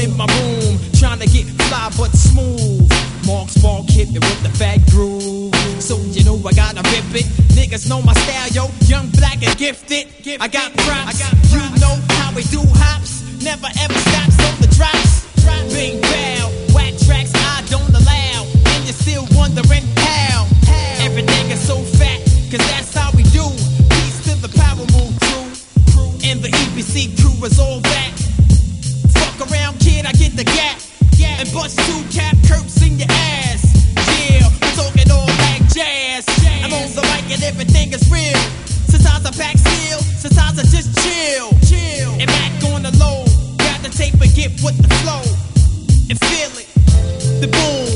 in my room, trying to get fly but smooth. Mark Spark hit me with the fat groove. So you know I gotta rip it. Niggas know my style, yo. Young, black, and gifted. I got props. You know how we do hops. Never ever stops on the drops. Bing bow, whack tracks I don't allow. And you're still wondering how. Everything is so fat, cause that's how we do. Peace to the Power Move crew. And the EPC crew is all that. Fuck around, kid, I get the gap. And bust two cap curves in your ass. Yeah, we're talking all like jazz. I'm on the mic and everything is real. Sometimes I pack steel, sometimes I just chill. And back on the low, grab the tape and get with the flow. And feel it, the boom.